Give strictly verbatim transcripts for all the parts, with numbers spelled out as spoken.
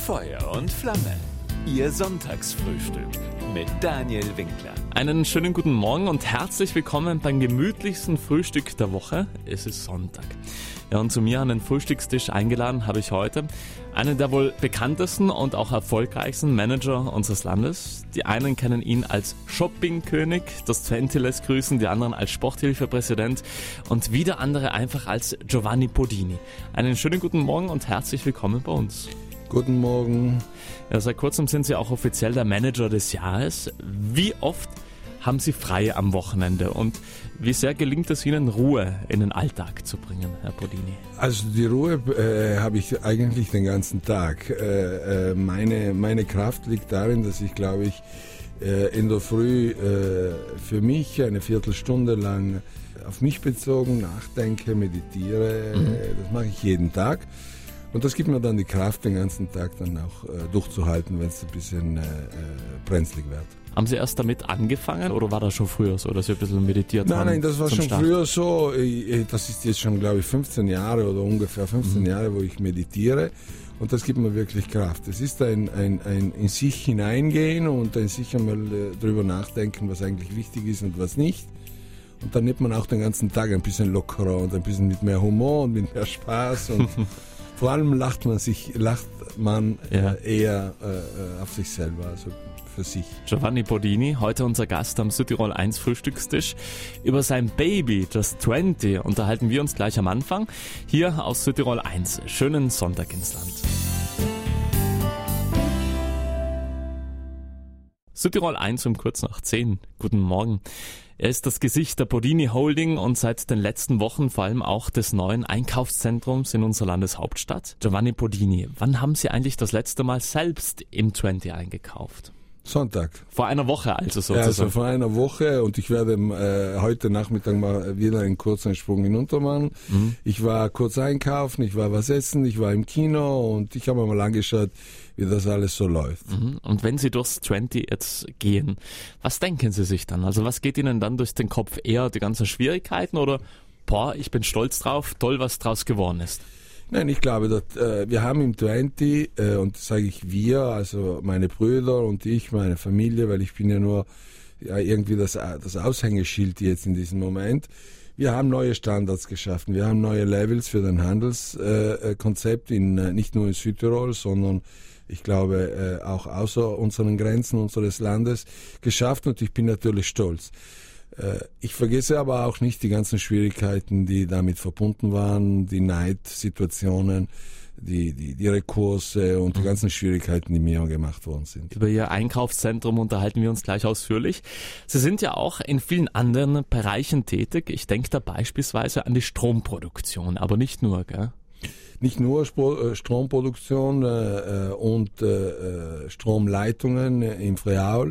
Feuer und Flamme. Ihr Sonntagsfrühstück mit Daniel Winkler. Einen schönen guten Morgen und herzlich willkommen beim gemütlichsten Frühstück der Woche. Es ist Sonntag. Ja, und zu mir an den Frühstückstisch eingeladen habe ich heute einen der wohl bekanntesten und auch erfolgreichsten Manager unseres Landes. Die einen kennen ihn als Shoppingkönig, das Twente lässt grüßen, die anderen als Sporthilfepräsident und wieder andere einfach als Giovanni Bodini. Einen schönen guten Morgen und herzlich willkommen bei uns. Guten Morgen. Ja, seit kurzem sind Sie auch offiziell der Manager des Jahres. Wie oft haben Sie frei am Wochenende und wie sehr gelingt es Ihnen, Ruhe in den Alltag zu bringen, Herr Bodini? Also die Ruhe äh, habe ich eigentlich den ganzen Tag. Äh, äh, meine, meine Kraft liegt darin, dass ich, glaube ich, äh, in der Früh äh, für mich eine Viertelstunde lang auf mich bezogen nachdenke, meditiere. Mhm. Äh, das mache ich jeden Tag. Und das gibt mir dann die Kraft, den ganzen Tag dann auch äh, durchzuhalten, wenn es ein bisschen äh, brenzlig wird. Haben Sie erst damit angefangen oder war das schon früher so, dass Sie ein bisschen meditiert nein, haben? Nein, das war schon Start? früher so. Das ist jetzt schon, glaube ich, fünfzehn Jahre oder ungefähr fünfzehn mhm. Jahre, wo ich meditiere. Und das gibt mir wirklich Kraft. Es ist ein, ein, ein in sich hineingehen und ein sich einmal drüber nachdenken, was eigentlich wichtig ist und was nicht. Und dann nimmt man auch den ganzen Tag ein bisschen lockerer und ein bisschen mit mehr Humor und mit mehr Spaß und vor allem lacht man sich, lacht man ja. äh, eher äh, auf sich selber, also für sich. Giovanni Bodini, heute unser Gast am Südtirol eins Frühstückstisch. Über sein Baby, das Twente, unterhalten wir uns gleich am Anfang. Hier aus Südtirol eins. Schönen Sonntag ins Land. Südtirol eins um kurz nach zehn. Guten Morgen. Er ist das Gesicht der Bodini Holding und seit den letzten Wochen vor allem auch des neuen Einkaufszentrums in unserer Landeshauptstadt. Giovanni Bodini, wann haben Sie eigentlich das letzte Mal selbst im Twente eingekauft? Sonntag. Vor einer Woche also sozusagen? Ja, also vor einer Woche und ich werde äh, heute Nachmittag mal wieder einen kurzen Sprung hinunter machen. Mhm. Ich war kurz einkaufen, ich war was essen, ich war im Kino und ich habe mir mal angeschaut, wie das alles so läuft. Mhm. Und wenn Sie durchs Twente jetzt gehen, was denken Sie sich dann? Also was geht Ihnen dann durch den Kopf? Eher die ganzen Schwierigkeiten oder, boah, ich bin stolz drauf, toll, was draus geworden ist? Nein, ich glaube, dass, äh, wir haben im Twente, äh, und das sage ich wir, also meine Brüder und ich, meine Familie, weil ich bin ja nur ja, irgendwie das, das Aushängeschild jetzt in diesem Moment. Wir haben neue Standards geschaffen, wir haben neue Levels für den Handelskonzept, äh, in äh, nicht nur in Südtirol, sondern ich glaube äh, auch außer unseren Grenzen unseres Landes geschafft und ich bin natürlich stolz. Ich vergesse aber auch nicht die ganzen Schwierigkeiten, die damit verbunden waren, die Neidsituationen, die, die, die Rekurse und die ganzen Schwierigkeiten, die mir gemacht worden sind. Über Ihr Einkaufszentrum unterhalten wir uns gleich ausführlich. Sie sind ja auch in vielen anderen Bereichen tätig. Ich denke da beispielsweise an die Stromproduktion, aber nicht nur, gell? Nicht nur Stromproduktion äh, und äh, Stromleitungen im Friaul.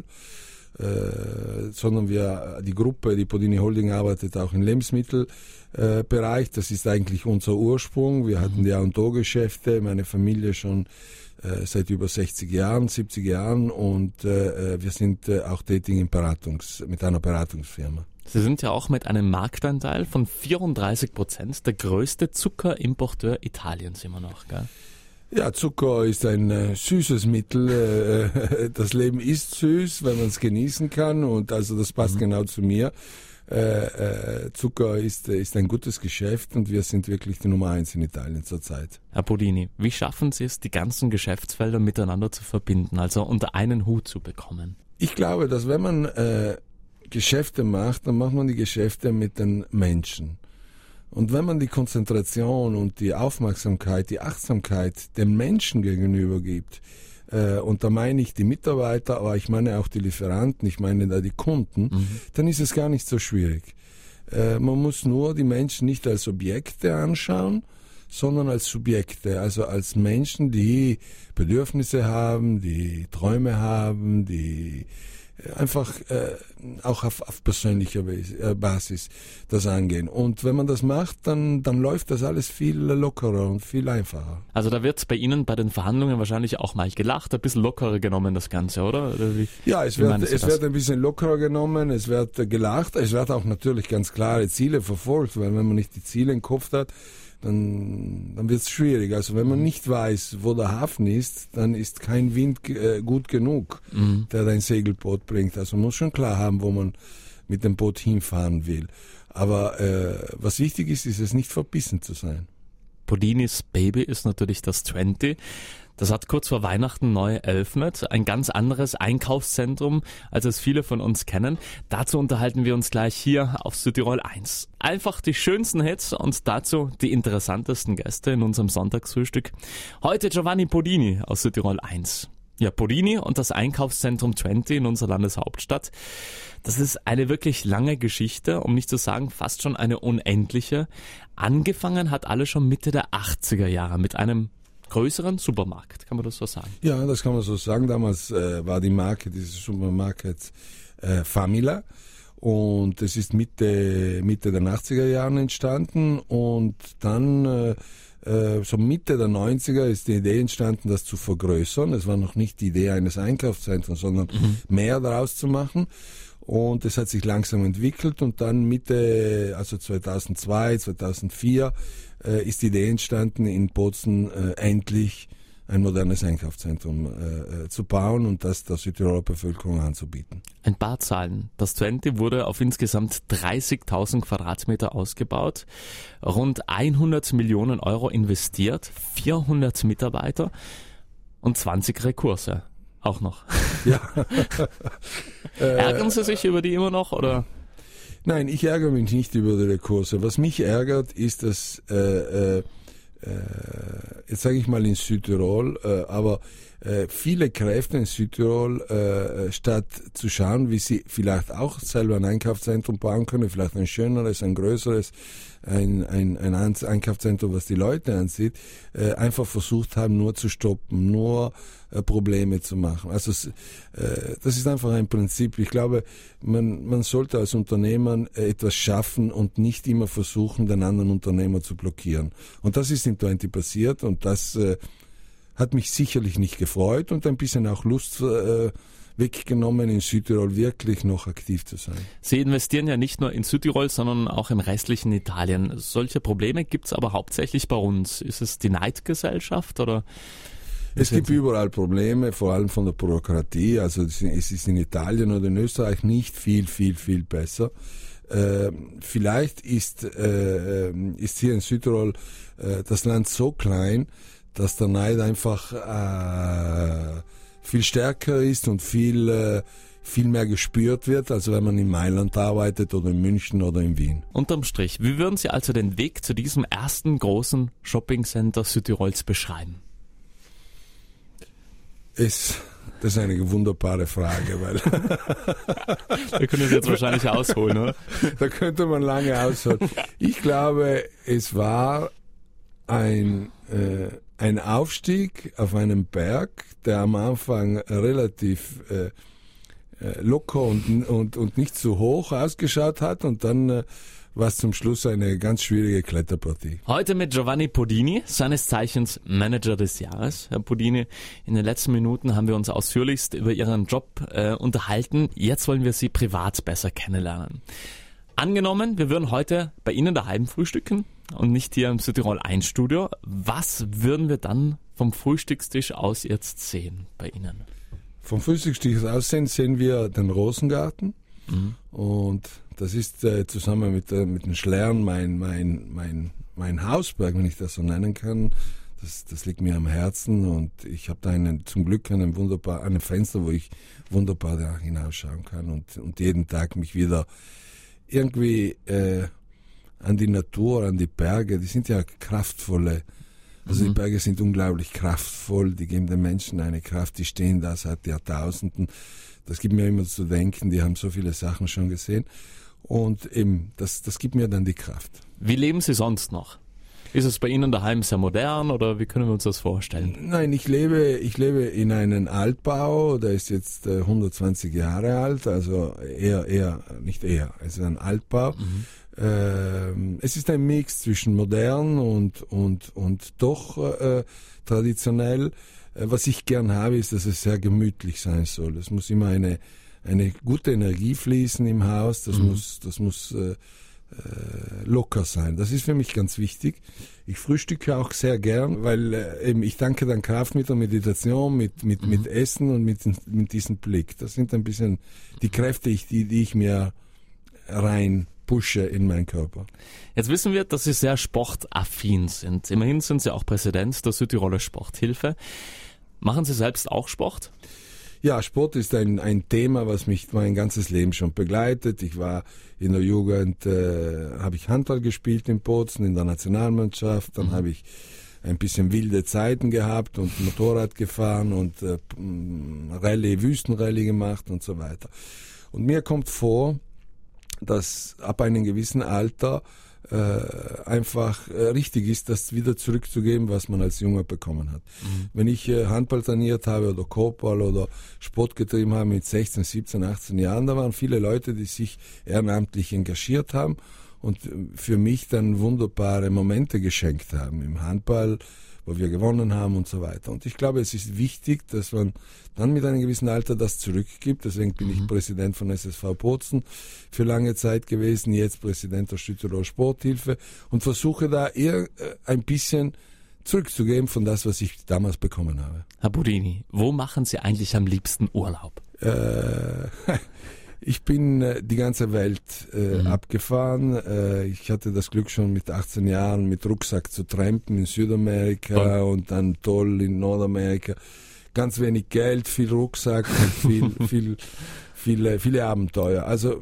Äh, sondern wir, die Gruppe, die Bodini Holding arbeitet auch im Lebensmittelbereich. Äh, das ist eigentlich unser Ursprung. Wir hatten die A und O Geschäfte, meine Familie schon äh, seit über sechzig Jahren, siebzig Jahren und äh, wir sind äh, auch tätig in Beratungs, mit einer Beratungsfirma. Sie sind ja auch mit einem Marktanteil von vierunddreißig Prozent der größte Zuckerimporteur Italiens immer noch, gell? Ja, Zucker ist ein äh, süßes Mittel. Äh, das Leben ist süß, wenn man es genießen kann und also das passt mhm. genau zu mir. Äh, äh, Zucker ist, ist ein gutes Geschäft und wir sind wirklich die Nummer eins in Italien zurzeit. Herr Bodini, wie schaffen Sie es, die ganzen Geschäftsfelder miteinander zu verbinden, also unter einen Hut zu bekommen? Ich glaube, dass wenn man äh, Geschäfte macht, dann macht man die Geschäfte mit den Menschen. Und wenn man die Konzentration und die Aufmerksamkeit, die Achtsamkeit dem Menschen gegenüber gibt, äh, und da meine ich die Mitarbeiter, aber ich meine auch die Lieferanten, ich meine da die Kunden, mhm. dann ist es gar nicht so schwierig. Äh, man muss nur die Menschen nicht als Objekte anschauen, sondern als Subjekte, also als Menschen, die Bedürfnisse haben, die Träume haben, die einfach äh, auch auf, auf persönlicher Basis das angehen. Und wenn man das macht, dann, dann läuft das alles viel lockerer und viel einfacher. Also da wird bei Ihnen bei den Verhandlungen wahrscheinlich auch mal gelacht, ein bisschen lockerer genommen das Ganze, oder? oder wie, ja, es, wird, es wird ein bisschen lockerer genommen, es wird gelacht, es wird auch natürlich ganz klare Ziele verfolgt, weil wenn man nicht die Ziele im Kopf hat, dann, dann wird es schwierig. Also wenn man nicht weiß, wo der Hafen ist, dann ist kein Wind äh, gut genug, mhm. der dein Segelboot bringt. Also man muss schon klar haben, wo man mit dem Boot hinfahren will. Aber äh, was wichtig ist, ist es nicht verbissen zu sein. Bodinis Baby ist natürlich das zwanzig. Das hat kurz vor Weihnachten neu eröffnet. Ein ganz anderes Einkaufszentrum, als es viele von uns kennen. Dazu unterhalten wir uns gleich hier auf Südtirol eins. Einfach die schönsten Hits und dazu die interessantesten Gäste in unserem Sonntagsfrühstück. Heute Giovanni Bodini aus Südtirol eins. Ja, Bodini und das Einkaufszentrum zwanzig in unserer Landeshauptstadt. Das ist eine wirklich lange Geschichte, um nicht zu sagen fast schon eine unendliche. Angefangen hat alles schon Mitte der achtziger Jahre mit einem größeren Supermarkt, kann man das so sagen? Ja, das kann man so sagen. Damals äh, war die Marke dieses Supermarkets äh, Famila und es ist Mitte, Mitte der achtziger Jahren entstanden und dann äh, äh, so Mitte der neunziger ist die Idee entstanden, das zu vergrößern. Es war noch nicht die Idee eines Einkaufszentrums, sondern mhm. mehr daraus zu machen. Und es hat sich langsam entwickelt und dann Mitte, also zweitausendzwei, zweitausendvier, äh, ist die Idee entstanden, in Bozen äh, endlich ein modernes Einkaufszentrum äh, zu bauen und das der Südtiroler Bevölkerung anzubieten. Ein paar Zahlen. Das zwanzig wurde auf insgesamt dreißigtausend Quadratmeter ausgebaut, rund hundert Millionen Euro investiert, vierhundert Mitarbeiter und zwanzig Rekurse. Auch noch. Ja. Ärgern Sie sich über die immer noch, oder? Nein, ich ärgere mich nicht über die Rekurse. Was mich ärgert, ist, dass, äh, äh, jetzt sage ich mal in Südtirol, äh, aber äh, viele Kräfte in Südtirol, äh, statt zu schauen, wie sie vielleicht auch selber ein Einkaufszentrum bauen können, vielleicht ein schöneres, ein größeres, ein, ein, ein Einkaufszentrum, was die Leute ansieht, äh, einfach versucht haben, nur zu stoppen, nur äh, Probleme zu machen. Also äh, das ist einfach ein Prinzip. Ich glaube, man, man sollte als Unternehmer äh, etwas schaffen und nicht immer versuchen, den anderen Unternehmer zu blockieren. Und das ist in zwanzig passiert und das äh, hat mich sicherlich nicht gefreut und ein bisschen auch Lust äh, weggenommen, in Südtirol wirklich noch aktiv zu sein. Sie investieren ja nicht nur in Südtirol, sondern auch im restlichen Italien. Solche Probleme gibt es aber hauptsächlich bei uns. Ist es die Neidgesellschaft oder? Es gibt überall Probleme, vor allem von der Bürokratie. Also es ist in Italien oder in Österreich nicht viel, viel, viel besser. Äh, vielleicht ist, äh, ist hier in Südtirol äh, das Land so klein, dass der Neid einfach äh, viel stärker ist und viel, äh, viel mehr gespürt wird, als wenn man in Mailand arbeitet oder in München oder in Wien. Unterm Strich, wie würden Sie also den Weg zu diesem ersten großen Shoppingcenter Südtirols beschreiben? Es, das ist eine wunderbare Frage, weil wir können das jetzt wahrscheinlich ausholen, oder? Da könnte man lange ausholen. Ich glaube, es war ein äh, ein Aufstieg auf einem Berg, der am Anfang relativ äh, äh, locker und, und, und nicht so hoch ausgeschaut hat und dann äh, war es zum Schluss eine ganz schwierige Kletterpartie. Heute mit Giovanni Bodini, seines Zeichens Manager des Jahres. Herr Bodini, in den letzten Minuten haben wir uns ausführlichst über Ihren Job äh, unterhalten. Jetzt wollen wir Sie privat besser kennenlernen. Angenommen, wir würden heute bei Ihnen daheim frühstücken und nicht hier im Südtirol eins Studio. Was würden wir dann vom Frühstückstisch aus jetzt sehen bei Ihnen? Vom Frühstückstisch aus sehen, sehen wir den Rosengarten. Mhm. Und das ist äh, zusammen mit, äh, mit den Schlern mein, mein, mein, mein Hausberg, wenn ich das so nennen kann. Das, das liegt mir am Herzen und ich habe da einen, zum Glück einen wunderbar, ein Fenster, wo ich wunderbar da hinausschauen kann und, und jeden Tag mich wieder irgendwie äh, an die Natur, an die Berge, die sind ja kraftvolle, also mhm. die Berge sind unglaublich kraftvoll, die geben den Menschen eine Kraft, die stehen da seit Jahrtausenden, das gibt mir immer zu denken, die haben so viele Sachen schon gesehen und eben, das, das gibt mir dann die Kraft. Wie leben Sie sonst noch? Ist es bei Ihnen daheim sehr modern oder wie können wir uns das vorstellen? Nein, ich lebe, ich lebe in einem Altbau, der ist jetzt äh, hundertzwanzig Jahre alt, also eher, eher, nicht eher, es ist ein Altbau. Mhm. Ähm, es ist ein Mix zwischen modern und, und, und doch äh, traditionell. Äh, was ich gern habe, ist, dass es sehr gemütlich sein soll. Es muss immer eine, eine gute Energie fließen im Haus, das mhm. muss, das muss, äh, äh, locker sein. Das ist für mich ganz wichtig. Ich frühstücke auch sehr gern, weil äh, eben ich danke dann Kraft mit der Meditation, mit, mit, mhm. mit Essen und mit, mit diesem Blick. Das sind ein bisschen die Kräfte, die, die ich mir rein pushe in meinen Körper. Jetzt wissen wir, dass Sie sehr sportaffin sind. Immerhin sind Sie auch Präsident der Südtiroler Sporthilfe. Machen Sie selbst auch Sport? Ja, Sport ist ein, ein Thema, was mich mein ganzes Leben schon begleitet. Ich war in der Jugend, äh, habe ich Handball gespielt in Bozen, in der Nationalmannschaft. Dann mhm. habe ich ein bisschen wilde Zeiten gehabt und Motorrad gefahren und äh, Rallye, Wüstenrallye gemacht und so weiter. Und mir kommt vor, dass ab einem gewissen Alter äh, einfach äh, richtig ist, das wieder zurückzugeben, was man als Junger bekommen hat. Mhm. Wenn ich äh, Handball trainiert habe oder Korbball oder Sport getrieben habe mit sechzehn, siebzehn, achtzehn Jahren, da waren viele Leute, die sich ehrenamtlich engagiert haben und für mich dann wunderbare Momente geschenkt haben im Handball, wo wir gewonnen haben und so weiter. Und ich glaube, es ist wichtig, dass man dann mit einem gewissen Alter das zurückgibt. Deswegen bin mhm. ich Präsident von S S V Bozen für lange Zeit gewesen, jetzt Präsident der Südtiroler Sporthilfe und versuche da eher ein bisschen zurückzugeben von das, was ich damals bekommen habe. Herr Bodini, wo machen Sie eigentlich am liebsten Urlaub? Äh, Ich bin äh, die ganze Welt äh, mhm. abgefahren. Äh, ich hatte das Glück schon mit achtzehn Jahren mit Rucksack zu trampen in Südamerika oh. und dann toll in Nordamerika. Ganz wenig Geld, viel Rucksack und viel, viel, viele, viele Abenteuer. Also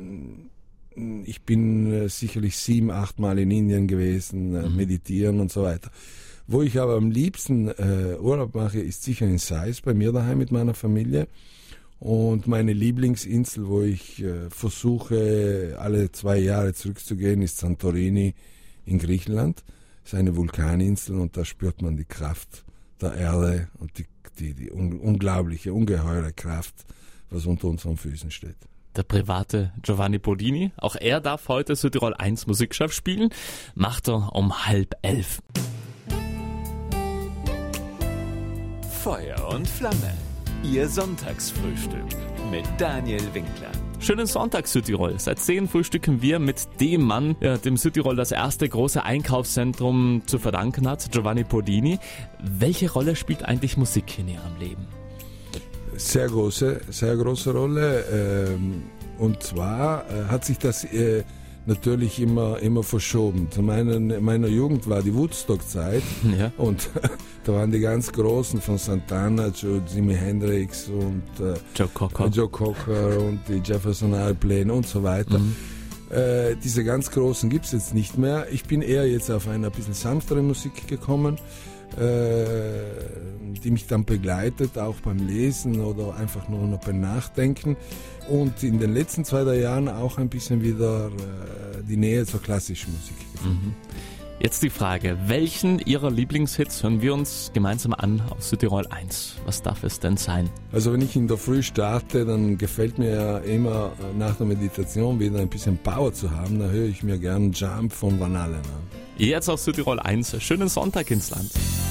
ich bin äh, sicherlich sieben, acht Mal in Indien gewesen, äh, mhm. meditieren und so weiter. Wo ich aber am liebsten äh, Urlaub mache, ist sicher in Sais, bei mir daheim mit meiner Familie. Und meine Lieblingsinsel, wo ich äh, versuche, alle zwei Jahre zurückzugehen, ist Santorini in Griechenland. Das ist eine Vulkaninsel und da spürt man die Kraft der Erde und die, die, die un- unglaubliche, ungeheure Kraft, was unter unseren Füßen steht. Der private Giovanni Bodini, auch er darf heute Südtirol eins Musikchef spielen, macht er um halb elf. Feuer und Flamme. Ihr Sonntagsfrühstück mit Daniel Winkler. Schönen Sonntag, Südtirol. Seit zehn frühstücken wir mit dem Mann, der dem Südtirol das erste große Einkaufszentrum zu verdanken hat, Giovanni Bodini. Welche Rolle spielt eigentlich Musik in Ihrem Leben? Sehr große, sehr große Rolle. Und zwar hat sich das natürlich immer, immer verschoben. Zu meiner, meiner Jugend war die Woodstock-Zeit ja. und da waren die ganz Großen von Santana, Jimi Hendrix und äh, Joe Cocker. Joe Cocker und die Jefferson Airplane und so weiter. Mhm. Äh, diese ganz Großen gibt es jetzt nicht mehr. Ich bin eher jetzt auf eine ein bisschen sanftere Musik gekommen, äh, die mich dann begleitet, auch beim Lesen oder einfach nur noch beim Nachdenken. Und in den letzten zwei, drei Jahren auch ein bisschen wieder äh, die Nähe zur klassischen Musik gefunden. Mhm. Jetzt die Frage, welchen Ihrer Lieblingshits hören wir uns gemeinsam an auf Südtirol eins? Was darf es denn sein? Also wenn ich in der Früh starte, dann gefällt mir ja immer nach der Meditation wieder ein bisschen Power zu haben. Da höre ich mir gern Jump von Van Halen an. Jetzt auf Südtirol eins. Schönen Sonntag ins Land.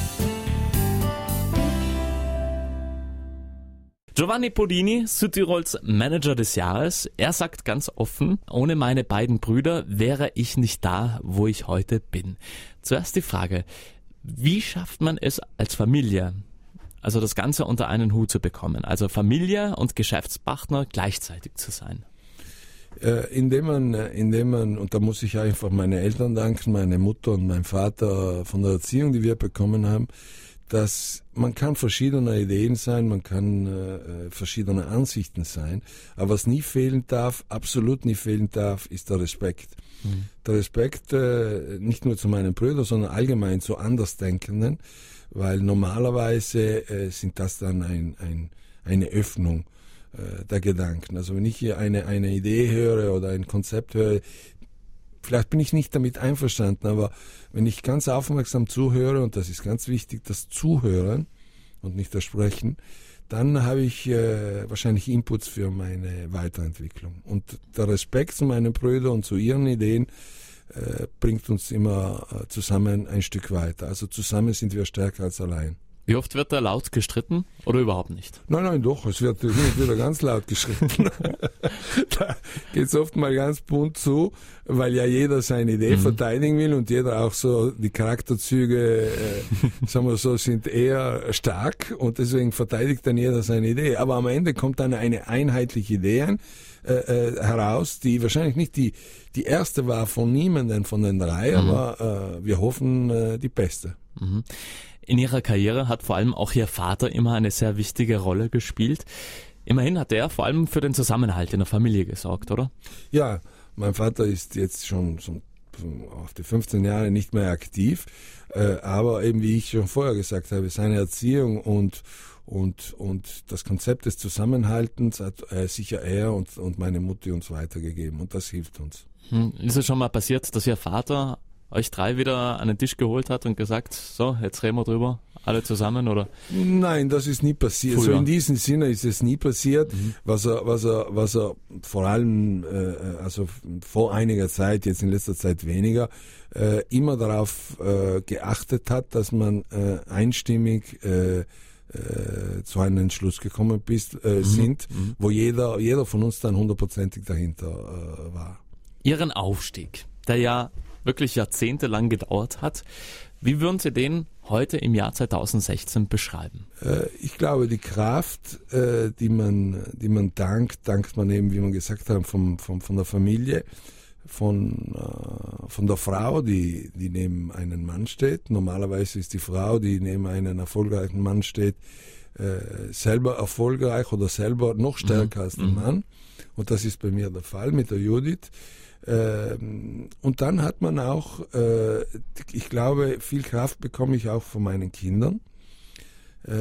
Giovanni Bodini, Südtirols Manager des Jahres. Er sagt ganz offen, ohne meine beiden Brüder wäre ich nicht da, wo ich heute bin. Zuerst die Frage, wie schafft man es als Familie, also das Ganze unter einen Hut zu bekommen, also Familie und Geschäftspartner gleichzeitig zu sein? Äh, indem man, indem man, und da muss ich einfach meine Eltern danken, meine Mutter und mein Vater von der Erziehung, die wir bekommen haben, dass man kann verschiedener Ideen sein, man kann äh, verschiedener Ansichten sein, aber was nie fehlen darf, absolut nie fehlen darf, ist der Respekt. Mhm. Der Respekt äh, nicht nur zu meinen Brüdern, sondern allgemein zu Andersdenkenden, weil normalerweise äh, sind das dann ein, ein, eine Öffnung äh, der Gedanken. Also wenn ich hier eine, eine Idee höre oder ein Konzept höre, vielleicht bin ich nicht damit einverstanden, aber wenn ich ganz aufmerksam zuhöre, und das ist ganz wichtig, das Zuhören und nicht das Sprechen, dann habe ich äh, wahrscheinlich Inputs für meine Weiterentwicklung. Und der Respekt zu meinen Brüdern und zu ihren Ideen äh, bringt uns immer äh, zusammen ein Stück weiter. Also zusammen sind wir stärker als allein. Wie oft wird da laut gestritten oder überhaupt nicht? Nein, nein, doch, es wird wieder ganz laut geschritten. Da geht es oft mal ganz bunt zu, weil ja jeder seine Idee mhm. verteidigen will und jeder auch so, die Charakterzüge, äh, sagen wir so, sind eher stark und deswegen verteidigt dann jeder seine Idee. Aber am Ende kommt dann eine einheitliche Idee ein, äh, äh, heraus, die wahrscheinlich nicht die, die erste war von niemandem von den drei, mhm. aber äh, wir hoffen äh, die beste. Mhm. In ihrer Karriere hat vor allem auch ihr Vater immer eine sehr wichtige Rolle gespielt. Immerhin hat er vor allem für den Zusammenhalt in der Familie gesorgt, oder? Ja, mein Vater ist jetzt schon so auf die fünfzehn Jahre nicht mehr aktiv, äh, aber eben wie ich schon vorher gesagt habe, seine Erziehung und und und das Konzept des Zusammenhaltens hat äh, sicher er und und meine Mutter uns weitergegeben und das hilft uns. Hm, ist es schon mal passiert, dass Ihr Vater euch drei wieder an den Tisch geholt hat und gesagt, so, jetzt reden wir drüber, alle zusammen, oder? Nein, das ist nie passiert. Früher. So in diesem Sinne ist es nie passiert. Mhm. Was er, was er, was er vor allem, äh, also vor einiger Zeit, jetzt in letzter Zeit weniger, äh, immer darauf äh, geachtet hat, dass man äh, einstimmig äh, äh, zu einem Entschluss gekommen bist, äh, mhm. sind, mhm. wo jeder, jeder von uns dann hundertprozentig dahinter äh, war. Ihren Aufstieg, der ja wirklich jahrzehntelang gedauert hat. Wie würden Sie den heute im Jahr zweitausendsechzehn beschreiben? Äh, ich glaube, die Kraft, äh, die man, die man dankt, dankt man eben, wie wir gesagt haben, vom, vom, von der Familie, von, äh, von der Frau, die, die neben einem Mann steht. Normalerweise ist die Frau, die neben einem erfolgreichen Mann steht, äh, selber erfolgreich oder selber noch stärker mhm. als der mhm. Mann. Und das ist bei mir der Fall mit der Judith. Ähm, und dann hat man auch, äh, ich glaube, viel Kraft bekomme ich auch von meinen Kindern, äh,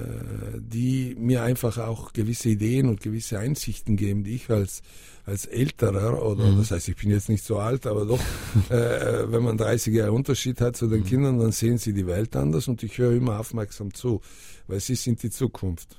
die mir einfach auch gewisse Ideen und gewisse Einsichten geben, die ich als als Älterer, oder mhm. das heißt, ich bin jetzt nicht so alt, aber doch, äh, wenn man dreißig Jahre Unterschied hat zu den mhm. Kindern, dann sehen sie die Welt anders und ich höre immer aufmerksam zu, weil sie sind die Zukunft.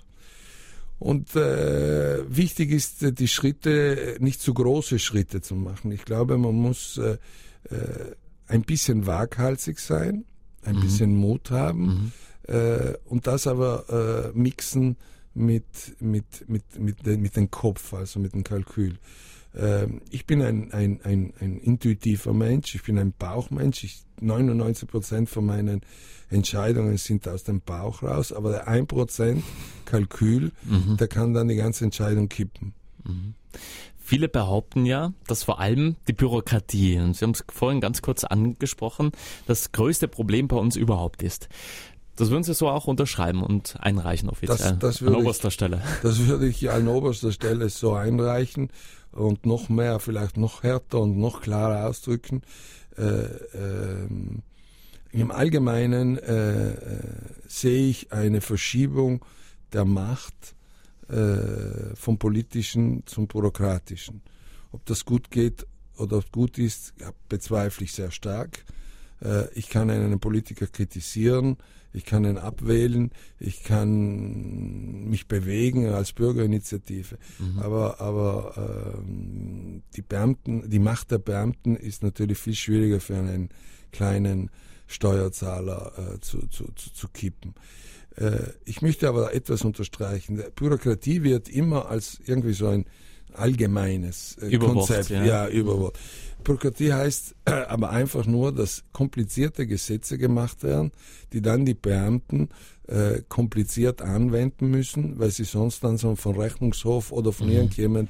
Und äh, wichtig ist, die Schritte, nicht zu große Schritte zu machen. Ich glaube, man muss äh, äh, ein bisschen waghalsig sein, ein mhm. bisschen Mut haben mhm. äh, und das aber äh, mixen mit, mit, mit, mit, mit, mit dem Kopf, also mit dem Kalkül. Äh, ich bin ein, ein, ein, ein intuitiver Mensch, ich bin ein Bauchmensch. Ich, neunundneunzig Prozent von meinen Entscheidungen sind aus dem Bauch raus, aber der ein Prozent Kalkül, mhm. der kann dann die ganze Entscheidung kippen. Mhm. Viele behaupten ja, dass vor allem die Bürokratie, und Sie haben es vorhin ganz kurz angesprochen, das größte Problem bei uns überhaupt ist. Das würden Sie so auch unterschreiben und einreichen offiziell, das, das an oberster ich, Stelle? Das würde ich an oberster Stelle so einreichen und noch mehr, vielleicht noch härter und noch klarer ausdrücken. Äh, äh, Im Allgemeinen äh, äh, sehe ich eine Verschiebung der Macht äh, vom Politischen zum Bürokratischen. Ob das gut geht oder gut ist, ja, bezweifle ich sehr stark. Äh, ich kann einen Politiker kritisieren, ich kann ihn abwählen, ich kann mich bewegen als Bürgerinitiative. Mhm. Aber, aber äh, die Beamten, die Macht der Beamten ist natürlich viel schwieriger für einen kleinen Steuerzahler äh, zu, zu, zu, zu kippen. Äh, ich möchte aber etwas unterstreichen. Bürokratie wird immer als irgendwie so ein allgemeines äh, Überwort, Konzept, ja, ja Überwort. Bürokratie heißt äh, aber einfach nur, dass komplizierte Gesetze gemacht werden, die dann die Beamten äh, kompliziert anwenden müssen, weil sie sonst dann so vom Rechnungshof oder von mhm. irgendjemand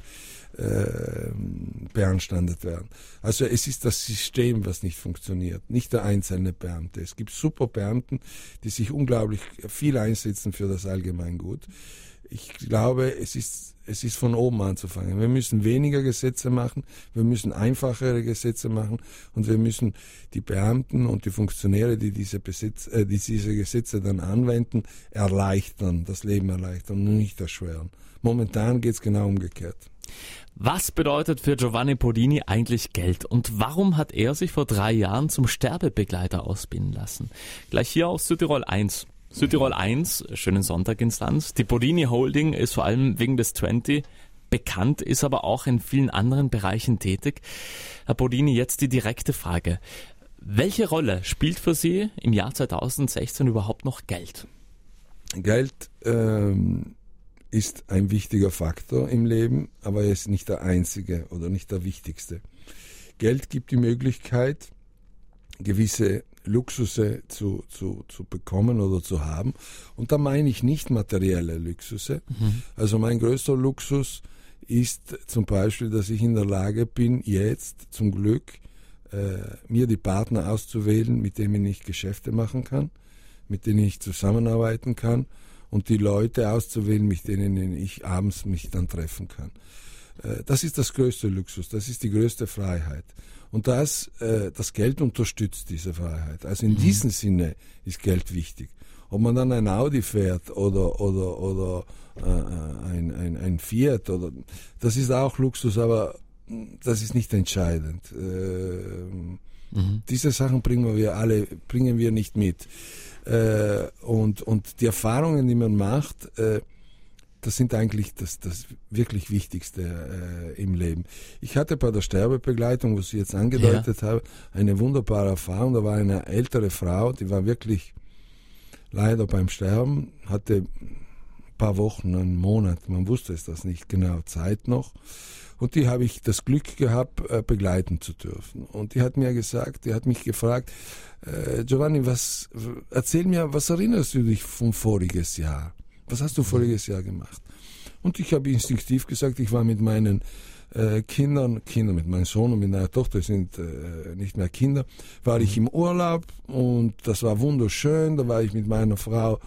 äh, beanstandet werden. Also es ist das System, was nicht funktioniert, nicht der einzelne Beamte. Es gibt super Beamten, die sich unglaublich viel einsetzen für das Allgemeingut. Ich glaube, es ist, es ist von oben anzufangen. Wir müssen weniger Gesetze machen, wir müssen einfachere Gesetze machen und wir müssen die Beamten und die Funktionäre, die diese, Besitz, äh, die diese Gesetze dann anwenden, erleichtern, das Leben erleichtern und nicht erschweren. Momentan geht es genau umgekehrt. Was bedeutet für Giovanni Podini eigentlich Geld und warum hat er sich vor drei Jahren zum Sterbebegleiter ausbilden lassen? Gleich hier aus Südtirol eins. Südtirol eins, schönen Sonntag ins Land. Die Podini Holding ist vor allem wegen des zwanzig bekannt, ist aber auch in vielen anderen Bereichen tätig. Herr Podini, jetzt die direkte Frage. Welche Rolle spielt für Sie im Jahr zweitausendsechzehn überhaupt noch Geld? Geld ähm, ist ein wichtiger Faktor im Leben, aber er ist nicht der einzige oder nicht der wichtigste. Geld gibt die Möglichkeit, gewisse Luxusse zu, zu, zu bekommen oder zu haben. Und da meine ich nicht materielle Luxusse. Mhm. Also mein größter Luxus ist zum Beispiel, dass ich in der Lage bin, jetzt zum Glück äh, mir die Partner auszuwählen, mit denen ich Geschäfte machen kann, mit denen ich zusammenarbeiten kann und die Leute auszuwählen, mit denen ich abends mich dann treffen kann. Äh, das ist das größte Luxus, das ist die größte Freiheit. Und das, äh, das Geld unterstützt diese Freiheit. Also in mhm. diesem Sinne ist Geld wichtig. Ob man dann ein Audi fährt oder, oder, oder äh, ein, ein, ein Fiat, oder, das ist auch Luxus, aber das ist nicht entscheidend. Äh, mhm. Diese Sachen bringen wir alle, bringen wir nicht mit. Äh, und, und die Erfahrungen, die man macht, äh, das sind eigentlich das, das wirklich Wichtigste äh, im Leben. Ich hatte bei der Sterbebegleitung, was ich jetzt angedeutet ja. habe, eine wunderbare Erfahrung. Da war eine ältere Frau, die war wirklich leider beim Sterben, hatte ein paar Wochen, einen Monat, man wusste es das nicht genau, Zeit noch. Und die habe ich das Glück gehabt, äh, begleiten zu dürfen. Und die hat mir gesagt, die hat mich gefragt, äh, Giovanni, was, erzähl mir, was erinnerst du dich vom voriges Jahr? Was hast du voriges Jahr gemacht? Und ich habe instinktiv gesagt, ich war mit meinen äh, Kindern, Kinder mit meinem Sohn und mit meiner Tochter sind äh, nicht mehr Kinder, war ich im Urlaub und das war wunderschön. Da war ich mit meiner Frau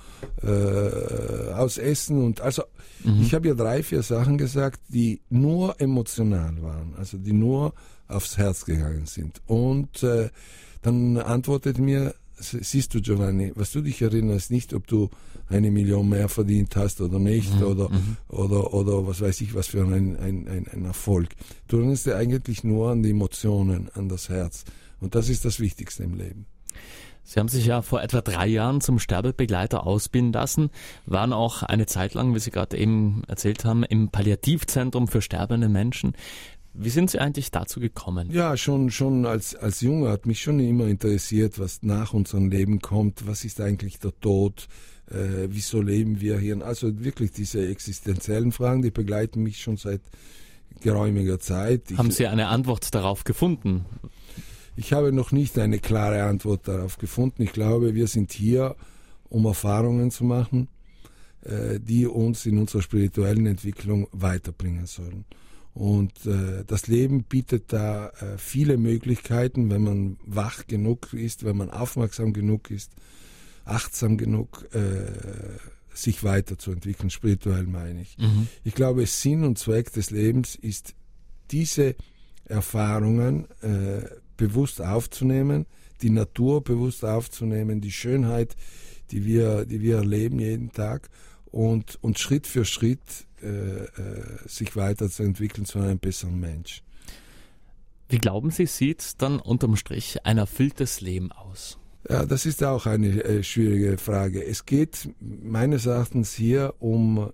äh, aus Essen und also mhm. ich habe ihr drei, vier Sachen gesagt, die nur emotional waren, also die nur aufs Herz gegangen sind. Und äh, dann antwortet mir, siehst du, Giovanni, was du dich erinnerst, nicht, ob du eine Million mehr verdient hast oder nicht, mhm. oder, mhm. oder, oder was weiß ich, was für ein, ein, ein, ein Erfolg. Du erinnerst dich eigentlich nur an die Emotionen, an das Herz. Und das ist das Wichtigste im Leben. Sie haben sich ja vor etwa drei Jahren zum Sterbebegleiter ausbilden lassen, waren auch eine Zeit lang, wie Sie gerade eben erzählt haben, im Palliativzentrum für sterbende Menschen. Wie sind Sie eigentlich dazu gekommen? Ja, schon, schon als, als Junge hat mich schon immer interessiert, was nach unserem Leben kommt. Was ist eigentlich der Tod? Äh, wieso leben wir hier? Also wirklich diese existenziellen Fragen, die begleiten mich schon seit geräumiger Zeit. Haben ich, Sie eine Antwort darauf gefunden? Ich habe noch nicht eine klare Antwort darauf gefunden. Ich glaube, wir sind hier, um Erfahrungen zu machen, äh, die uns in unserer spirituellen Entwicklung weiterbringen sollen. Und äh, das Leben bietet da äh, viele Möglichkeiten, wenn man wach genug ist, wenn man aufmerksam genug ist, achtsam genug, äh, sich weiterzuentwickeln, spirituell meine ich. Mhm. Ich glaube, Sinn und Zweck des Lebens ist, diese Erfahrungen äh, bewusst aufzunehmen, die Natur bewusst aufzunehmen, die Schönheit, die wir, die wir erleben jeden Tag und, und Schritt für Schritt Äh, äh, sich weiterzuentwickeln zu einem besseren Mensch. Wie glauben Sie, sieht dann unterm Strich ein erfülltes Leben aus? Ja, das ist auch eine äh, schwierige Frage. Es geht meines Erachtens hier um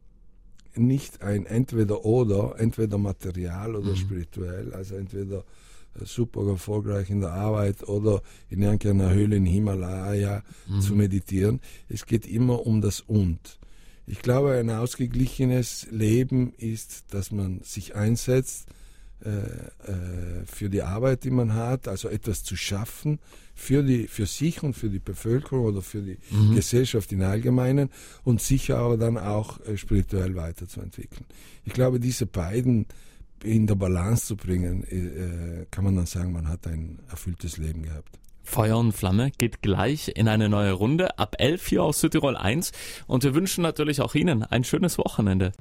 nicht ein Entweder-Oder, entweder material oder mhm. spirituell, also entweder äh, super erfolgreich in der Arbeit oder in irgendeiner Höhle in Himalaya mhm. zu meditieren. Es geht immer um das Und. Ich glaube, ein ausgeglichenes Leben ist, dass man sich einsetzt äh, äh, für die Arbeit, die man hat, also etwas zu schaffen für, die, für sich und für die Bevölkerung oder für die mhm. Gesellschaft im Allgemeinen und sich aber dann auch äh, spirituell weiterzuentwickeln. Ich glaube, diese beiden in der Balance zu bringen, äh, kann man dann sagen, man hat ein erfülltes Leben gehabt. Feuer und Flamme geht gleich in eine neue Runde ab elf hier aus Südtirol eins und wir wünschen natürlich auch Ihnen ein schönes Wochenende.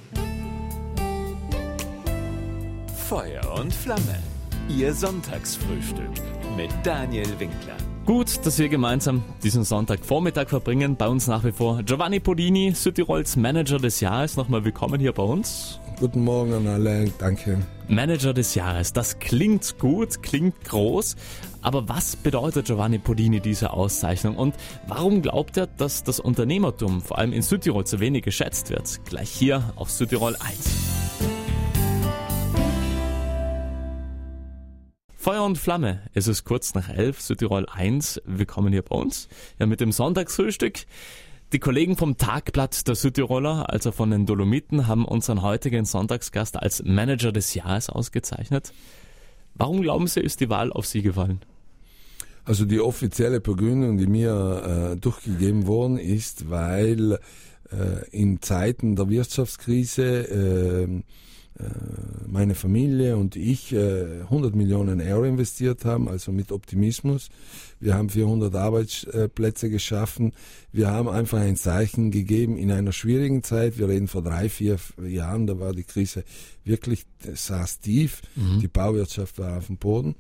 Feuer und Flamme, Ihr Sonntagsfrühstück mit Daniel Winkler. Gut, dass wir gemeinsam diesen Sonntagvormittag verbringen. Bei uns nach wie vor Giovanni Podini, Südtirols Manager des Jahres. Nochmal willkommen hier bei uns. Guten Morgen an alle, danke. Manager des Jahres, das klingt gut, klingt groß, aber was bedeutet Giovanni Podini diese Auszeichnung und warum glaubt er, dass das Unternehmertum vor allem in Südtirol zu wenig geschätzt wird? Gleich hier auf Südtirol eins. Feuer und Flamme, es ist kurz nach elf, Südtirol eins, willkommen hier bei uns, ja mit dem Sonntagsfrühstück. Die Kollegen vom Tagblatt der Südtiroler, also von den Dolomiten, haben unseren heutigen Sonntagsgast als Manager des Jahres ausgezeichnet. Warum glauben Sie, ist die Wahl auf Sie gefallen? Also die offizielle Begründung, die mir äh, durchgegeben worden ist, weil äh, in Zeiten der Wirtschaftskrise äh, äh, meine Familie und ich äh, hundert Millionen Euro investiert haben, also mit Optimismus. Wir haben vierhundert Arbeitsplätze geschaffen. Wir haben einfach ein Zeichen gegeben in einer schwierigen Zeit. Wir reden vor drei, vier Jahren, da war die Krise wirklich, saß tief. Mhm. Die Bauwirtschaft war auf dem Boden.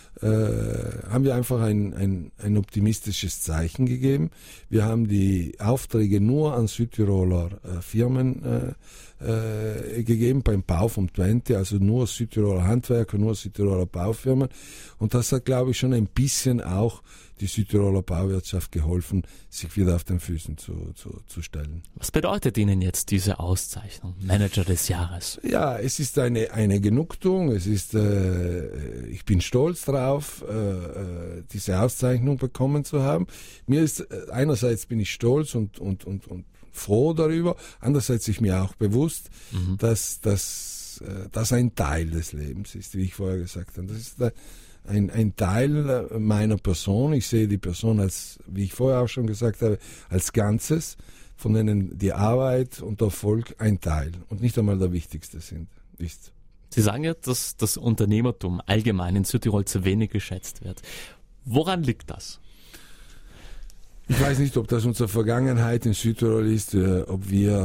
Äh, haben wir einfach ein, ein, ein optimistisches Zeichen gegeben. Wir haben die Aufträge nur an Südtiroler äh, Firmen äh, äh, gegeben beim Bau vom Twente, also nur Südtiroler Handwerker, nur Südtiroler Baufirmen. Und das hat, glaube ich, schon ein bisschen auch die Südtiroler Bauwirtschaft geholfen, sich wieder auf den Füßen zu, zu, zu stellen. Was bedeutet Ihnen jetzt diese Auszeichnung, Manager des Jahres? Ja, es ist eine, eine Genugtuung, es ist, äh, ich bin stolz drauf, äh, diese Auszeichnung bekommen zu haben. Mir ist, äh, einerseits bin ich stolz und, und, und, und froh darüber, andererseits ist mir auch bewusst, mhm. dass das äh, dass ein Teil des Lebens ist, wie ich vorher gesagt habe. Das ist der, Ein, ein Teil meiner Person. Ich sehe die Person als, wie ich vorher auch schon gesagt habe, als Ganzes, von denen die Arbeit und der Erfolg ein Teil und nicht einmal der wichtigste sind, ist. Sie sagen ja, dass das Unternehmertum allgemein in Südtirol zu wenig geschätzt wird. Woran liegt das? Ich weiß nicht, ob das unsere Vergangenheit in Südtirol ist, äh, ob wir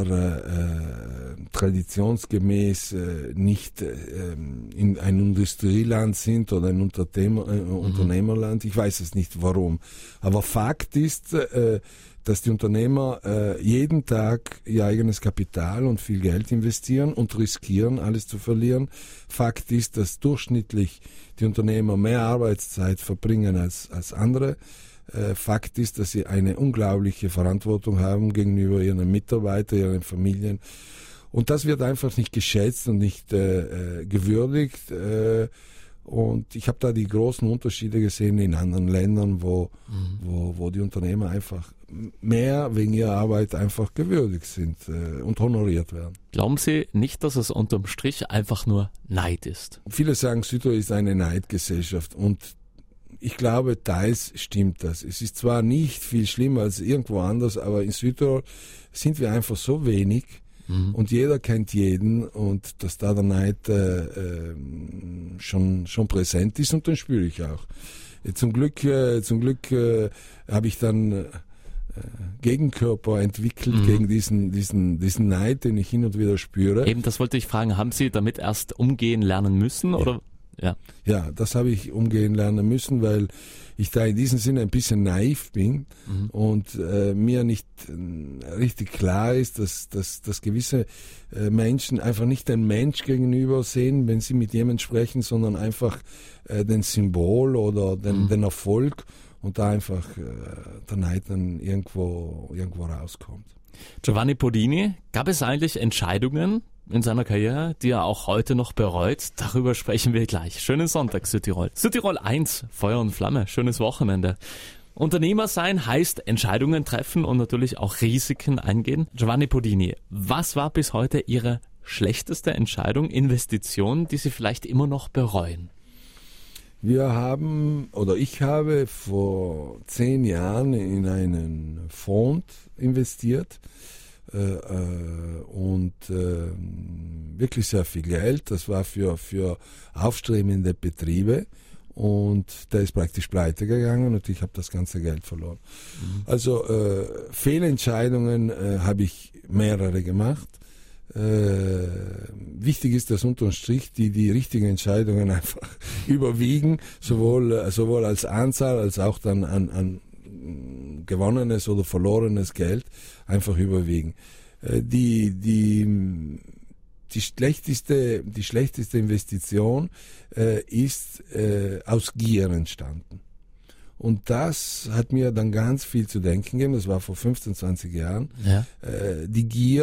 äh, traditionsgemäß äh, nicht äh, in ein Industrieland sind oder ein Unternehmer, äh, mhm. Unternehmerland. Ich weiß es nicht, warum. Aber Fakt ist, äh, dass die Unternehmer äh, jeden Tag ihr eigenes Kapital und viel Geld investieren und riskieren, alles zu verlieren. Fakt ist, dass durchschnittlich die Unternehmer mehr Arbeitszeit verbringen als, als andere. Fakt ist, dass sie eine unglaubliche Verantwortung haben gegenüber ihren Mitarbeitern, ihren Familien. Und das wird einfach nicht geschätzt und nicht äh, gewürdigt. Äh, und ich habe da die großen Unterschiede gesehen in anderen Ländern, wo, mhm. wo, wo die Unternehmer einfach mehr wegen ihrer Arbeit einfach gewürdigt sind äh, und honoriert werden. Glauben Sie nicht, dass es unterm Strich einfach nur Neid ist? Viele sagen, Südtirol ist eine Neidgesellschaft und ich glaube, teils stimmt das. Es ist zwar nicht viel schlimmer als irgendwo anders, aber in Südtirol sind wir einfach so wenig mhm. und jeder kennt jeden und dass da der Neid äh, äh, schon, schon präsent ist und dann spüre ich auch. Zum Glück, äh, zum Glück äh, habe ich dann äh, Gegenkörper entwickelt mhm. gegen diesen, diesen, diesen Neid, den ich hin und wieder spüre. Eben, das wollte ich fragen. Haben Sie damit erst umgehen lernen müssen ja. oder? Ja. ja, das habe ich umgehen lernen müssen, weil ich da in diesem Sinne ein bisschen naiv bin mhm. und äh, mir nicht äh, richtig klar ist, dass, dass, dass gewisse äh, Menschen einfach nicht den Mensch gegenüber sehen, wenn sie mit jemandem sprechen, sondern einfach äh, den Symbol oder den, mhm. den Erfolg und da einfach äh, der Neid dann irgendwo, irgendwo rauskommt. Giovanni Podini, gab es eigentlich Entscheidungen in seiner Karriere, die er auch heute noch bereut? Darüber sprechen wir gleich. Schönen Sonntag, Südtirol. Südtirol eins, Feuer und Flamme, schönes Wochenende. Unternehmer sein heißt Entscheidungen treffen und natürlich auch Risiken eingehen. Giovanni Podini, was war bis heute Ihre schlechteste Entscheidung, Investition, die Sie vielleicht immer noch bereuen? Wir haben, oder ich habe vor zehn Jahren in einen Fonds investiert, und äh, wirklich sehr viel Geld. Das war für, für aufstrebende Betriebe und der ist praktisch pleite gegangen und ich habe das ganze Geld verloren. Mhm. Also äh, Fehlentscheidungen äh, habe ich mehrere gemacht. Äh, wichtig ist, dass unterm Strich die, die richtigen Entscheidungen einfach überwiegen, sowohl, sowohl als Anzahl als auch dann an, an gewonnenes oder verlorenes Geld einfach überwiegen. Die, die, die schlechteste, die schlechteste Investition äh, ist äh, aus Gier entstanden. Und das hat mir dann ganz viel zu denken gegeben, das war vor fünfzehn, zwanzig Jahren. Ja. Äh, die Gier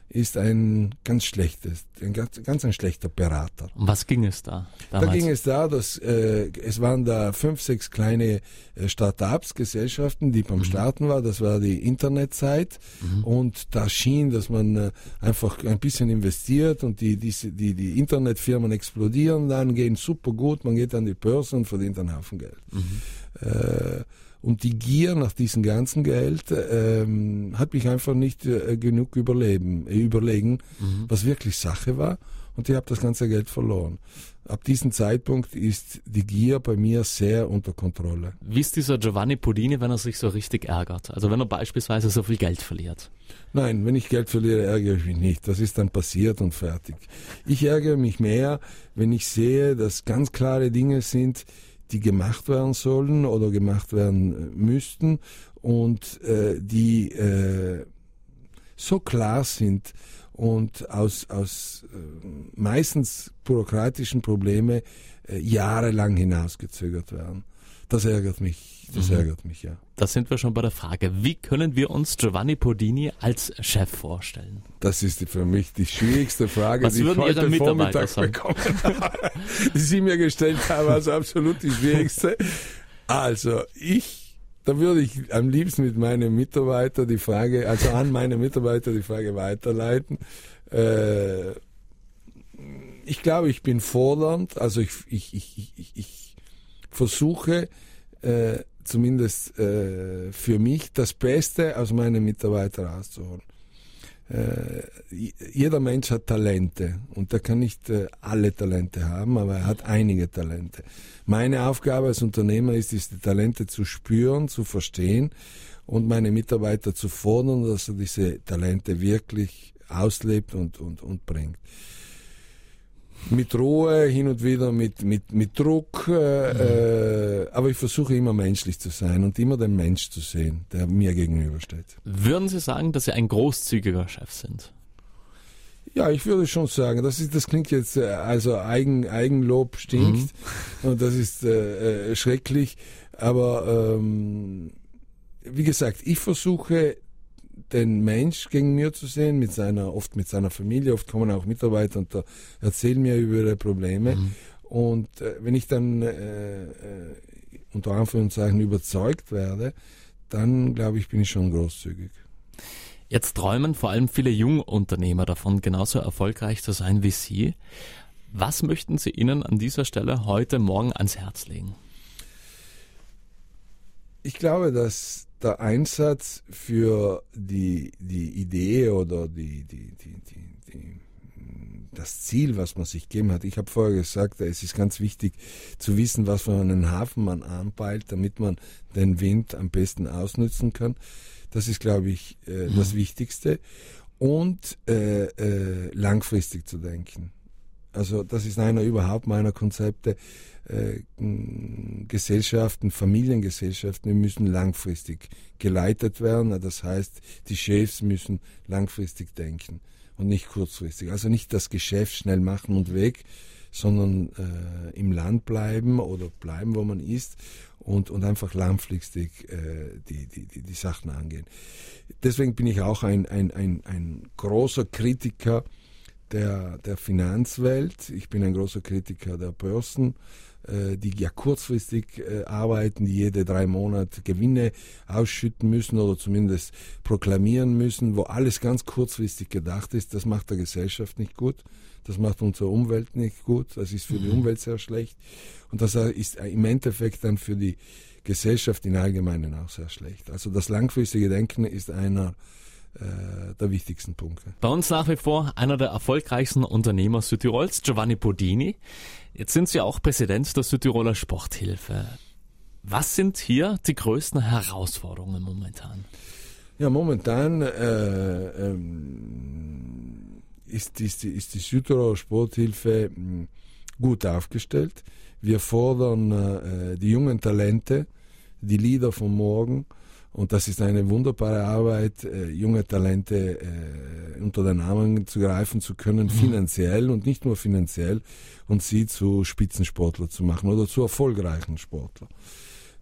ist ein ganz schlechtes, ein ganz, ganz ein schlechter Berater. Um was ging es da damals? Da ging es da, dass äh, es waren da fünf, sechs kleine äh, Start-ups, Gesellschaften, die beim mhm. Starten war. Das war die Internetzeit mhm. und da schien, dass man äh, einfach ein bisschen investiert und die, diese, die, die Internetfirmen explodieren dann, gehen super gut, man geht an die Börse und verdient einen Haufen Geld. Mhm. Äh, Und die Gier nach diesem ganzen Geld ähm, hat mich einfach nicht äh, genug überleben, äh, überlegen, mhm. was wirklich Sache war. Und ich habe das ganze Geld verloren. Ab diesem Zeitpunkt ist die Gier bei mir sehr unter Kontrolle. Wie ist dieser Giovanni Podini, wenn er sich so richtig ärgert? Also wenn er beispielsweise so viel Geld verliert? Nein, wenn ich Geld verliere, ärgere ich mich nicht. Das ist dann passiert und fertig. Ich ärgere mich mehr, wenn ich sehe, dass ganz klare Dinge sind, die gemacht werden sollen oder gemacht werden müssten und äh, die äh, so klar sind und aus, aus äh, meistens bürokratischen Problemen äh, jahrelang hinausgezögert werden. Das ärgert mich, das mhm. ärgert mich, ja. Da sind wir schon bei der Frage, wie können wir uns Giovanni Podini als Chef vorstellen? Das ist die, für mich die schwierigste Frage, Was die ich heute Vormittag sagen? bekommen habe, die Sie mir gestellt haben, also absolut die schwierigste. Also ich, da würde ich am liebsten mit meinem Mitarbeiter die Frage, also an meine Mitarbeiter die Frage weiterleiten. Äh, ich glaube, ich bin fordernd, also ich, ich, ich, ich, ich versuche äh, zumindest äh, für mich das Beste aus meinen Mitarbeitern rauszuholen. Äh, jeder Mensch hat Talente und der kann nicht äh, alle Talente haben, aber er hat einige Talente. Meine Aufgabe als Unternehmer ist, diese Talente zu spüren, zu verstehen und meine Mitarbeiter zu fordern, dass er diese Talente wirklich auslebt und, und, und bringt. Mit Ruhe, hin und wieder mit, mit, mit Druck, äh, mhm. äh, aber ich versuche immer menschlich zu sein und immer den Mensch zu sehen, der mir gegenübersteht. Würden Sie sagen, dass Sie ein großzügiger Chef sind? Ja, ich würde schon sagen, das ist, das klingt jetzt, also Eigen, Eigenlob stinkt mhm. und das ist äh, äh, schrecklich, aber ähm, wie gesagt, ich versuche den Mensch gegen mir zu sehen, mit seiner, oft mit seiner Familie, oft kommen auch Mitarbeiter und da erzählen mir über ihre Probleme. Mhm. Und äh, wenn ich dann äh, äh, unter Anführungszeichen überzeugt werde, dann glaube ich, bin ich schon großzügig. Jetzt träumen vor allem viele Jungunternehmer davon, genauso erfolgreich zu sein wie Sie. Was möchten Sie ihnen an dieser Stelle heute Morgen ans Herz legen? Ich glaube, dass der Einsatz für die, die Idee oder die, die, die, die, die, das Ziel, was man sich gegeben hat. Ich habe vorher gesagt, es ist ganz wichtig zu wissen, was für einen Hafen man anpeilt, damit man den Wind am besten ausnutzen kann. Das ist, glaube ich, äh, mhm. das Wichtigste. Und äh, äh, langfristig zu denken. Also das ist einer überhaupt meiner Konzepte. Äh, Gesellschaften, Familiengesellschaften, die müssen langfristig geleitet werden. Das heißt, die Chefs müssen langfristig denken und nicht kurzfristig. Also nicht das Geschäft schnell machen und weg, sondern äh, im Land bleiben oder bleiben, wo man ist und, und einfach langfristig äh, die, die, die, die Sachen angehen. Deswegen bin ich auch ein, ein, ein, ein großer Kritiker der, der Finanzwelt. Ich bin ein großer Kritiker der Börsen, äh, die ja kurzfristig äh, arbeiten, die jede drei Monate Gewinne ausschütten müssen oder zumindest proklamieren müssen, wo alles ganz kurzfristig gedacht ist. Das macht der Gesellschaft nicht gut. Das macht unsere Umwelt nicht gut. Das ist für die Umwelt sehr schlecht. Und das ist im Endeffekt dann für die Gesellschaft im Allgemeinen auch sehr schlecht. Also das langfristige Denken ist einer äh, der wichtigsten Punkte. Bei uns nach wie vor einer der erfolgreichsten Unternehmer Südtirols, Giovanni Podini. Jetzt sind Sie auch Präsident der Südtiroler Sporthilfe. Was sind hier die größten Herausforderungen momentan? Ja, momentan äh, ähm, ist, ist, die, ist die Südtiroler Sporthilfe mh, gut aufgestellt. Wir fordern äh, die jungen Talente, die Leader von morgen. Und das ist eine wunderbare Arbeit, äh, junge Talente äh, unter den Armen zu greifen zu können, mhm. finanziell und nicht nur finanziell, und sie zu Spitzensportler zu machen oder zu erfolgreichen Sportler.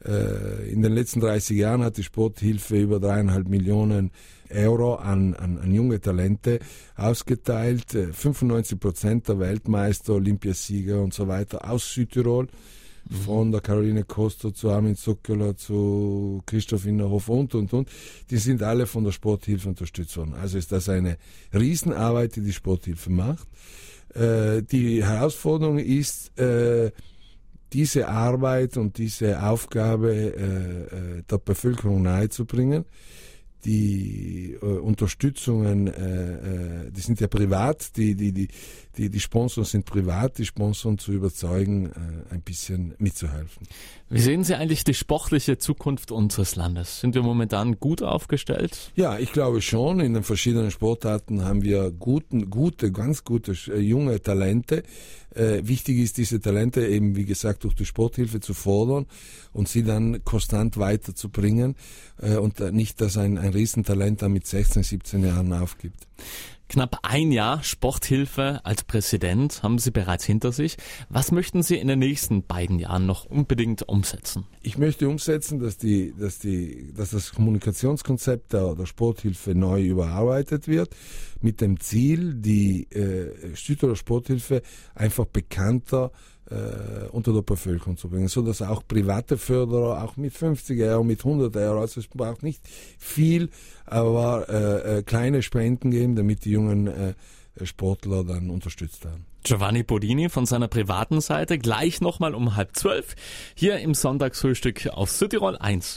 In den letzten dreißig Jahren hat die Sporthilfe über dreieinhalb Millionen Euro an, an, an junge Talente ausgeteilt. fünfundneunzig Prozent der Weltmeister, Olympiasieger und so weiter aus Südtirol. Mhm. Von der Caroline Costa zu Armin Zuckerler zu Christoph Innerhof und, und, und. Die sind alle von der Sporthilfe unterstützt worden. Also ist das eine Riesenarbeit, die die Sporthilfe macht. Äh, die Herausforderung ist, äh, diese Arbeit und diese Aufgabe äh, der Bevölkerung nahezubringen. Die äh, Unterstützungen, äh, die sind ja privat, die, die, die, die, die Sponsoren sind privat, die Sponsoren zu überzeugen, äh, ein bisschen mitzuhelfen. Wie sehen Sie eigentlich die sportliche Zukunft unseres Landes? Sind wir momentan gut aufgestellt? Ja, ich glaube schon. In den verschiedenen Sportarten haben wir guten, gute, ganz gute äh, junge Talente. Äh, wichtig ist, diese Talente eben, wie gesagt, durch die Sporthilfe zu fordern und sie dann konstant weiterzubringen äh, und äh, nicht, dass ein, ein Riesentalent dann mit sechzehn, siebzehn Jahren aufgibt. Knapp ein Jahr Sporthilfe als Präsident haben Sie bereits hinter sich. Was möchten Sie in den nächsten beiden Jahren noch unbedingt umsetzen? Ich möchte umsetzen, dass die, dass die, dass das Kommunikationskonzept der, der Sporthilfe neu überarbeitet wird, mit dem Ziel, die äh, Südtiroler Sporthilfe einfach bekannter äh, unter der Bevölkerung zu bringen, so dass auch private Förderer auch mit fünfzig Euro, mit hundert Euro, also es braucht nicht viel, aber äh, äh, kleine Spenden geben, damit die jungen äh, Sportler dann unterstützt werden. Giovanni Bodini von seiner privaten Seite gleich nochmal um halb zwölf hier im Sonntagsfrühstück auf Südtirol eins.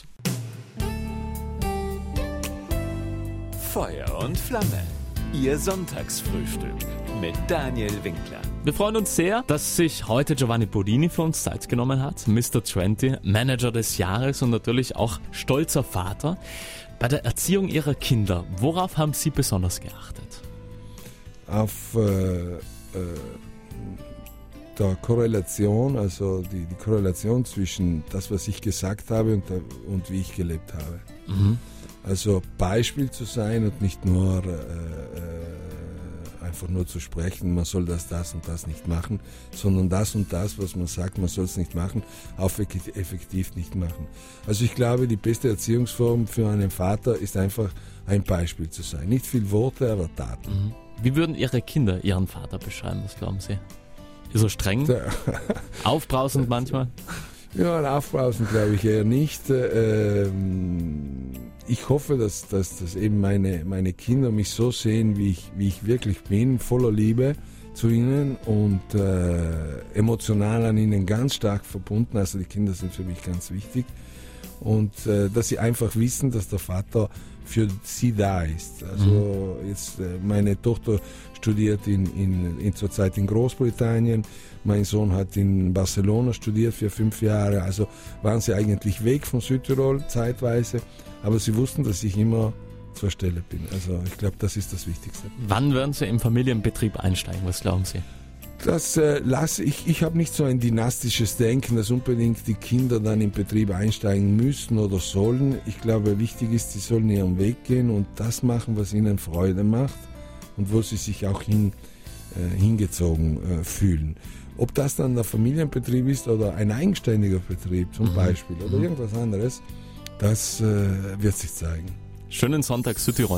Feuer und Flamme. Ihr Sonntagsfrühstück mit Daniel Winkler. Wir freuen uns sehr, dass sich heute Giovanni Bodini für uns Zeit genommen hat. Mister zwanzig, Manager des Jahres und natürlich auch stolzer Vater. Bei der Erziehung Ihrer Kinder, worauf haben Sie besonders geachtet? Auf äh, äh, der Korrelation, also die, die Korrelation zwischen das, was ich gesagt habe und, und wie ich gelebt habe. Mhm. Also Beispiel zu sein und nicht nur äh, äh, einfach nur zu sprechen, man soll das, das und das nicht machen, sondern das und das, was man sagt, man soll es nicht machen, auch effektiv nicht machen. Also ich glaube, die beste Erziehungsform für einen Vater ist einfach ein Beispiel zu sein. Nicht viel Worte, aber Taten. Mhm. Wie würden Ihre Kinder Ihren Vater beschreiben, was glauben Sie? Ist er streng? Aufbrausend manchmal? Ja, aufbrausend glaube ich eher nicht. Ich hoffe, dass, dass, dass eben meine, meine Kinder mich so sehen, wie ich, wie ich wirklich bin, voller Liebe zu ihnen und äh, emotional an ihnen ganz stark verbunden. Also die Kinder sind für mich ganz wichtig. Und äh, dass sie einfach wissen, dass der Vater für sie da ist. Also mhm. jetzt äh, meine Tochter studiert in, in, in zurzeit in Großbritannien, mein Sohn hat in Barcelona studiert für fünf Jahre, also waren sie eigentlich weg von Südtirol zeitweise, aber sie wussten, dass ich immer zur Stelle bin. Also ich glaube, das ist das Wichtigste. Wann werden Sie im Familienbetrieb einsteigen, was glauben Sie? Das äh, lasse ich, ich habe nicht so ein dynastisches Denken, dass unbedingt die Kinder dann im Betrieb einsteigen müssen oder sollen. Ich glaube, wichtig ist, sie sollen ihren Weg gehen und das machen, was ihnen Freude macht und wo sie sich auch hin, äh, hingezogen äh, fühlen. Ob das dann der Familienbetrieb ist oder ein eigenständiger Betrieb zum mhm. Beispiel oder irgendwas anderes, das äh, wird sich zeigen. Schönen Sonntag Südtirol.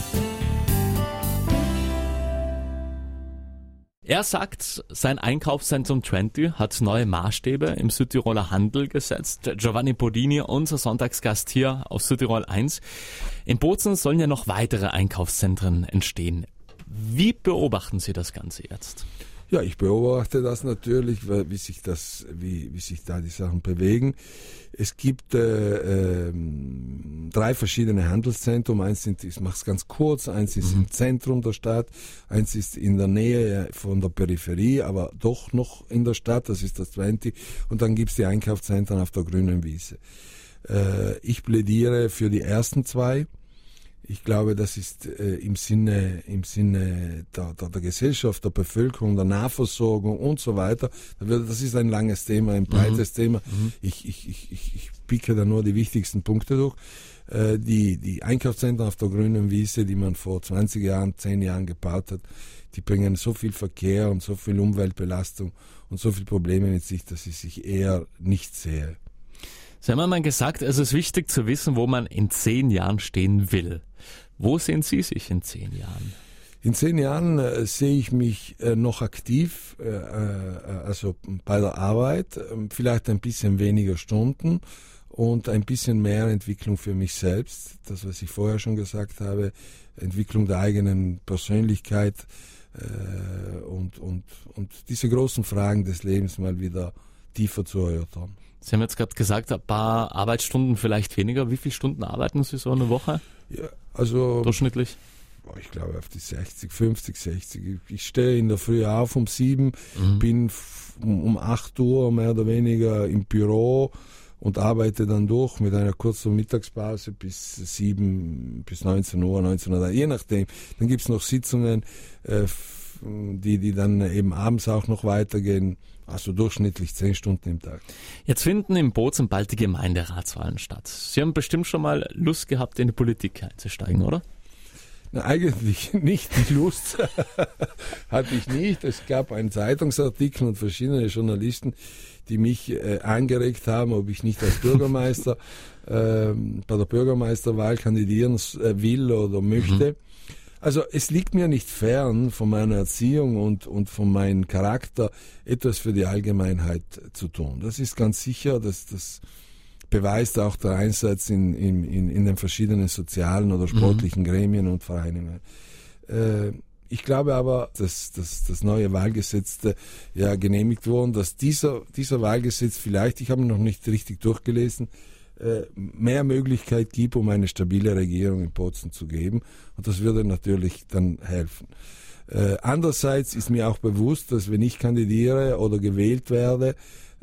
Er sagt, sein Einkaufszentrum zwanzig hat neue Maßstäbe im Südtiroler Handel gesetzt. Giovanni Bodini, unser Sonntagsgast hier auf Südtirol eins. In Bozen sollen ja noch weitere Einkaufszentren entstehen. Wie beobachten Sie das Ganze jetzt? Ja, ich beobachte das natürlich, wie sich das, wie, wie sich da die Sachen bewegen. Es gibt äh, äh, drei verschiedene Handelszentren. Eins sind, ich mache es ganz kurz, eins ist mhm. im Zentrum der Stadt, eins ist in der Nähe von der Peripherie, aber doch noch in der Stadt, das ist das zwanzig. Und dann gibt es die Einkaufszentren auf der grünen Wiese. Äh, ich plädiere für die ersten zwei. Ich glaube, das ist äh, im Sinne, im Sinne der, der, der Gesellschaft, der Bevölkerung, der Nahversorgung und so weiter. Das ist ein langes Thema, ein breites mhm. Thema. Mhm. Ich, ich, ich, ich, ich picke da nur die wichtigsten Punkte durch. Äh, die, die Einkaufszentren auf der grünen Wiese, die man vor zwanzig Jahren, zehn Jahren gebaut hat, die bringen so viel Verkehr und so viel Umweltbelastung und so viele Probleme mit sich, dass ich sich eher nicht sehe. Sie haben einmal gesagt, es ist wichtig zu wissen, wo man in zehn Jahren stehen will. Wo sehen Sie sich in zehn Jahren? In zehn Jahren äh, sehe ich mich äh, noch aktiv, äh, äh, also bei der Arbeit, äh, vielleicht ein bisschen weniger Stunden und ein bisschen mehr Entwicklung für mich selbst. Das, was ich vorher schon gesagt habe, Entwicklung der eigenen Persönlichkeit äh, und, und, und diese großen Fragen des Lebens mal wieder tiefer zu erörtern. Sie haben jetzt gerade gesagt, ein paar Arbeitsstunden vielleicht weniger. Wie viele Stunden arbeiten Sie so eine Woche? Ja, also durchschnittlich? Ich glaube auf die sechzig, fünfzig, sechzig. Ich stehe in der Früh auf um sieben, mhm. bin um acht Uhr mehr oder weniger im Büro und arbeite dann durch mit einer kurzen Mittagspause bis sieben, bis neunzehn Uhr, neunzehn Uhr, je nachdem. Dann gibt es noch Sitzungen, äh, die, die dann eben abends auch noch weitergehen. Also durchschnittlich zehn Stunden im Tag. Jetzt finden in Bozen bald die Gemeinderatswahlen statt. Sie haben bestimmt schon mal Lust gehabt, in die Politik einzusteigen, oder? Na, eigentlich nicht. Die Lust hatte ich nicht. Es gab einen Zeitungsartikel und verschiedene Journalisten, die mich äh, angeregt haben, ob ich nicht als Bürgermeister äh, bei der Bürgermeisterwahl kandidieren äh, will oder möchte. Mhm. Also es liegt mir nicht fern, von meiner Erziehung und, und von meinem Charakter etwas für die Allgemeinheit zu tun. Das ist ganz sicher, dass das beweist auch der Einsatz in, in, in, in den verschiedenen sozialen oder sportlichen mhm. Gremien und Vereinigungen. Äh, ich glaube aber, dass, dass das neue Wahlgesetz ja genehmigt wurde, dass dieser, dieser Wahlgesetz vielleicht, ich habe ihn noch nicht richtig durchgelesen, mehr Möglichkeit gibt, um eine stabile Regierung in Bozen zu geben. Und das würde natürlich dann helfen. Äh, andererseits ist mir auch bewusst, dass wenn ich kandidiere oder gewählt werde,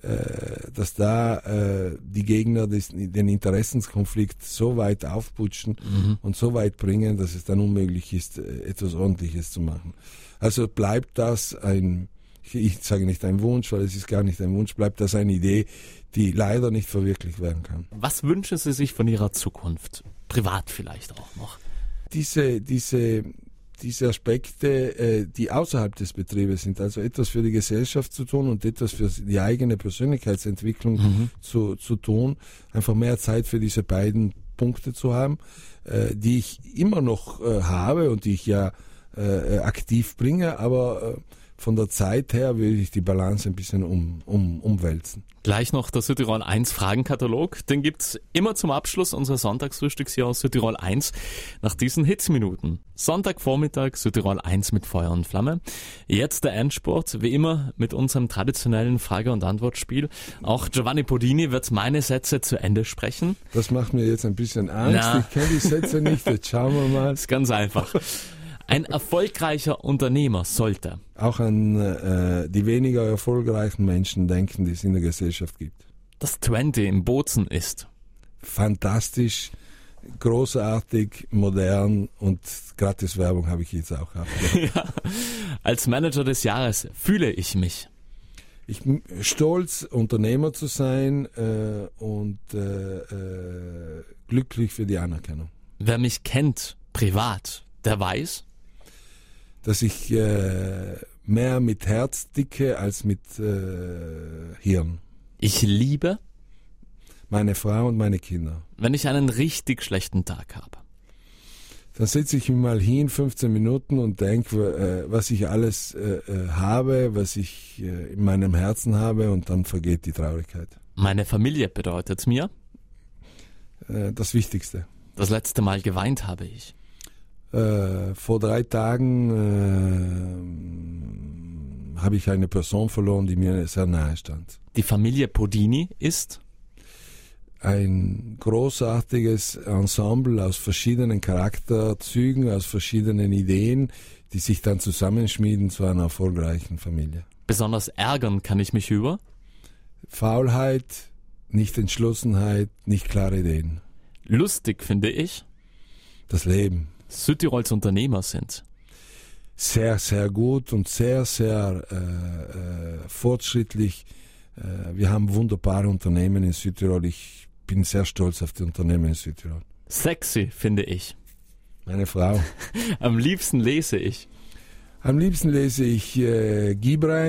äh, dass da äh, die Gegner des, den Interessenskonflikt so weit aufputschen mhm. und so weit bringen, dass es dann unmöglich ist, etwas Ordentliches zu machen. Also bleibt das ein, ich sage nicht ein Wunsch, weil es ist gar nicht ein Wunsch, bleibt das eine Idee, die leider nicht verwirklicht werden kann. Was wünschen Sie sich von Ihrer Zukunft? Privat vielleicht auch noch? Diese, diese, diese Aspekte, äh, die außerhalb des Betriebes sind, also etwas für die Gesellschaft zu tun und etwas für die eigene Persönlichkeitsentwicklung mhm. zu, zu tun, einfach mehr Zeit für diese beiden Punkte zu haben, äh, die ich immer noch äh, habe und die ich ja äh, aktiv bringe, aber äh, von der Zeit her will ich die Balance ein bisschen um, um, umwälzen. Gleich noch der Südtirol eins Fragenkatalog. Den gibt's immer zum Abschluss unserer Sonntagsfrühstücks hier aus Südtirol eins nach diesen Hitzminuten. Sonntagvormittag Südtirol eins mit Feuer und Flamme. Jetzt der Endspurt, wie immer mit unserem traditionellen Frage- und Antwortspiel. Auch Giovanni Podini wird meine Sätze zu Ende sprechen. Das macht mir jetzt ein bisschen Angst. Na. Ich kenne die Sätze nicht, jetzt schauen wir mal. Ist ganz einfach. Ein erfolgreicher Unternehmer sollte auch an äh, die weniger erfolgreichen Menschen denken, die es in der Gesellschaft gibt. Das zwanzig im Bozen ist fantastisch, großartig, modern und Gratiswerbung habe ich jetzt auch gehabt. Ja. Als Manager des Jahres fühle ich mich Ich bin stolz, Unternehmer zu sein äh, und äh, äh, glücklich für die Anerkennung. Wer mich kennt, privat, der weiß, dass ich äh, mehr mit Herz dicke als mit äh, Hirn. Ich liebe meine Frau und meine Kinder. Wenn ich einen richtig schlechten Tag habe, dann setze ich mich mal hin, fünfzehn Minuten und denke, äh, was ich alles äh, habe, was ich äh, in meinem Herzen habe, und dann vergeht die Traurigkeit. Meine Familie bedeutet mir äh, das Wichtigste. Das letzte Mal geweint habe ich Äh, vor drei Tagen äh, habe ich eine Person verloren, die mir sehr nahe stand. Die Familie Podini ist ein großartiges Ensemble aus verschiedenen Charakterzügen, aus verschiedenen Ideen, die sich dann zusammenschmieden zu einer erfolgreichen Familie. Besonders ärgern kann ich mich über Faulheit, Nichtentschlossenheit, nicht klare Ideen. Lustig finde ich das Leben. Südtirols Unternehmer sind sehr, sehr gut und sehr, sehr äh, äh, fortschrittlich. Äh, wir haben wunderbare Unternehmen in Südtirol. Ich bin sehr stolz auf die Unternehmen in Südtirol. Sexy finde ich meine Frau. Am liebsten lese ich Am liebsten lese ich äh, Gibrein,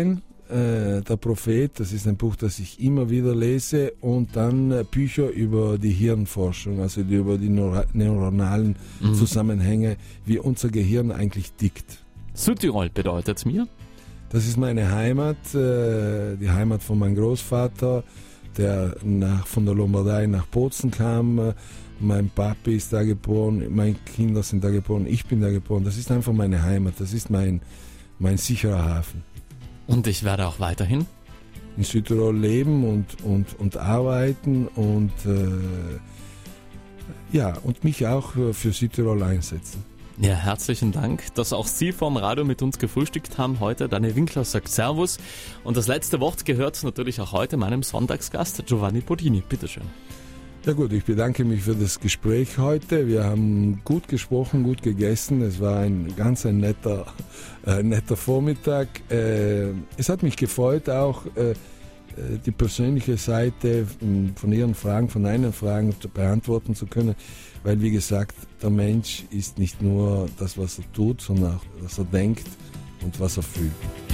äh, der Prophet, das ist ein Buch, das ich immer wieder lese, und dann äh, Bücher über die Hirnforschung, also die, über die neuro- neuronalen mhm. Zusammenhänge, wie unser Gehirn eigentlich tickt. Südtirol bedeutet mir? Das ist meine Heimat, äh, die Heimat von meinem Großvater, der nach, von der Lombardei nach Bozen kam. Mein Papi ist da geboren, meine Kinder sind da geboren, ich bin da geboren. Das ist einfach meine Heimat, das ist mein, mein sicherer Hafen. Und ich werde auch weiterhin in Südtirol leben und, und, und arbeiten und, äh, ja, und mich auch für Südtirol einsetzen. Ja, herzlichen Dank, dass auch Sie vorm Radio mit uns gefrühstückt haben heute. Daniel Winkler sagt Servus. Und das letzte Wort gehört natürlich auch heute meinem Sonntagsgast Giovanni Bodini. Bitteschön. Ja gut, ich bedanke mich für das Gespräch heute. Wir haben gut gesprochen, gut gegessen. Es war ein ganz ein netter, äh, netter Vormittag. Äh, es hat mich gefreut, auch äh, die persönliche Seite von Ihren Fragen, von Ihren Fragen beantworten zu können. Weil, wie gesagt, der Mensch ist nicht nur das, was er tut, sondern auch, was er denkt und was er fühlt.